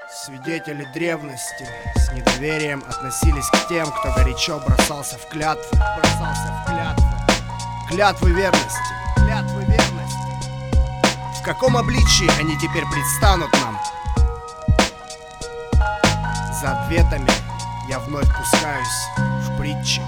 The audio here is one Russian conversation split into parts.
Свидетели древности с недоверием относились к тем, кто горячо бросался в клятвы. Клятвы верности. В каком обличии они теперь предстанут нам? За ответами я вновь пускаюсь в притчи.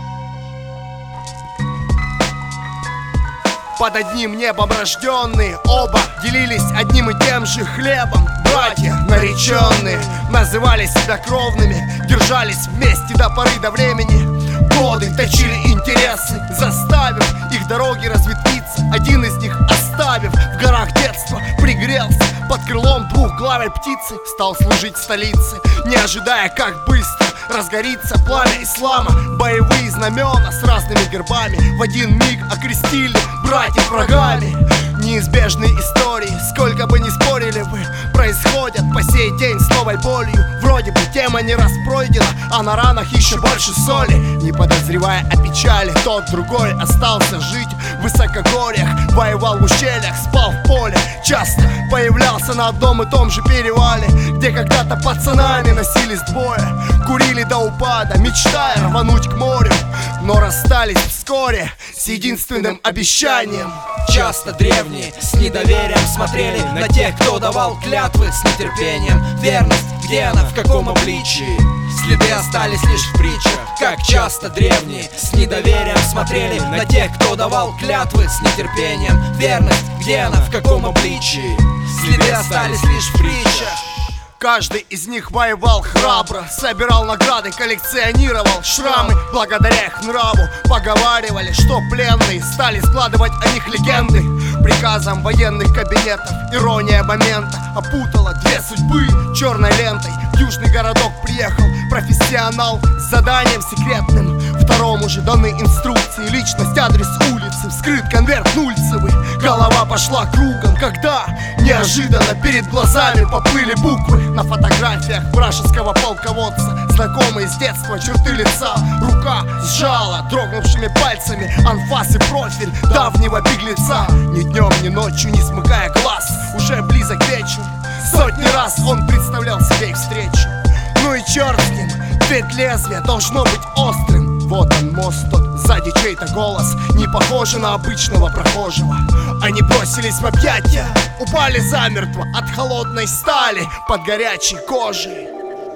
Под одним небом рожденные оба делились одним и тем же хлебом. Братья нареченные называли себя кровными, держались вместе до поры до времени. Годы точили интересы, заставив их дороги разветвиться. Один из них, оставив в горах детства, пригрелся под крылом двухглавой птицы. Стал служить в столице, не ожидая, как быстро разгорится пламя ислама. Боевые знамена с разными гербами в один миг окрестили братьев врагами. Неизбежные истории, сколько бы ни спорили вы, происходят по сей день с новой болью. Вроде бы тема не раз пройдена, а на ранах еще больше соли. Не подозревая о печали, тот другой остался жить в высокогорьях, воевал в ущельях, спал в поле. Часто появлялся на одном и том же перевале, где когда-то пацанами носились двое, курили до упада, мечтая рвануть к морю, но расстались вскоре с единственным обещанием. Часто древние с недоверием смотрели на тех, кто давал клятвы с нетерпением. Верность, где она, в каком обличии? Следы остались лишь в притчах. Как часто древние с недоверием смотрели на тех, кто давал клятвы с нетерпением. Верность, где она, в каком обличии? Следы остались лишь в притчах. Каждый из них воевал храбро, собирал награды, коллекционировал шрамы. Благодаря их нраву поговаривали, что пленные стали складывать о них легенды. Приказом военных кабинетов ирония момента опутала две судьбы черной лентой. В южный городок приехал профессионал с заданием секретным. Второму же даны инструкции, личность, адрес улицы, вскрыт конверт нульцевый. Голова пошла кругом, когда неожиданно перед глазами поплыли буквы. На фотографиях вражеского полководца знакомые с детства черты лица. Рука сжала дрогнувшими пальцами анфас и профиль давнего беглеца. Ни днем, ни ночью, не смыкая глаз, уже близок вечер. Сотни раз он представлял себе их встречу. Ну и черт с ним, ведь лезвие должно быть острым. Вот он мост тот, сзади чей-то голос, не похожий на обычного прохожего. Они бросились в объятия, упали замертво от холодной стали под горячей кожей.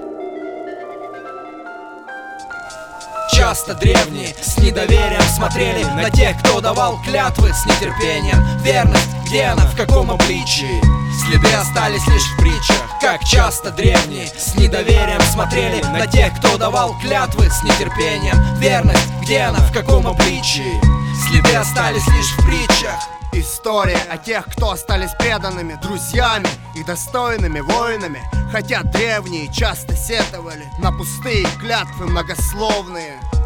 Часто древние с недоверием смотрели на тех, кто давал клятвы с нетерпением. Верность, где она, в каком обличии? Следы остались лишь в притчах. Как часто древние с недоверием смотрели на тех, кто давал клятвы с нетерпением. Верность, где она, в каком обличии? Следы остались лишь в притчах. История о тех, кто остались преданными друзьями и достойными воинами. Хотя древние часто сетовали на пустые клятвы многословные.